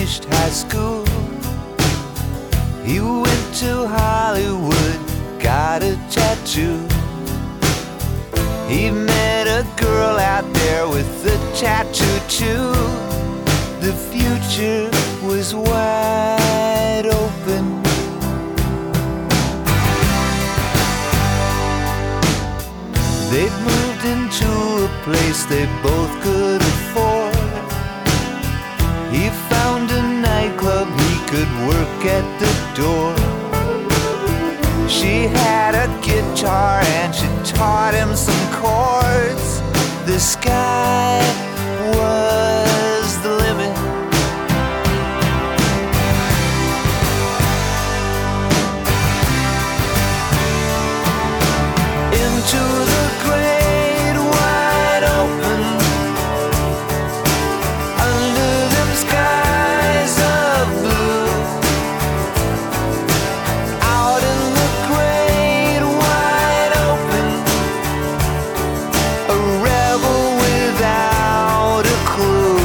finished high school. He went to Hollywood, got a tattoo. He met a girl out there with a tattoo too. The future was wide open. They'd moved into a place they both could afford. He found a nightclub he could work at the door. She had a guitar and she taught him some chords. The sky was the limit. Into the great wide open, under them skies of blue. Out in the great wide open, a rebel without a clue.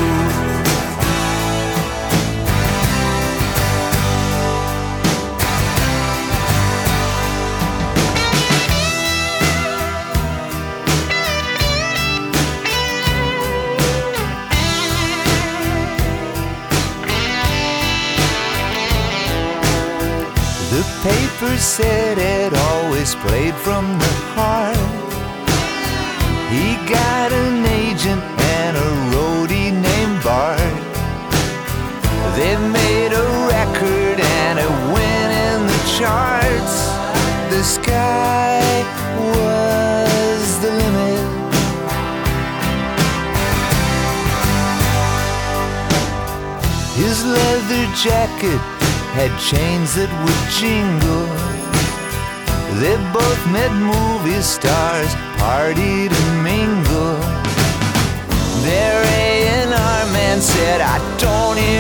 The paper said it always played from the heart. He got an agent and a roadie named Bart. They made a record and it went in the charts. The sky was the limit. His leather jacket had chains that would jingle. They both met movie stars, partied and mingled. Their A&R man said, I don't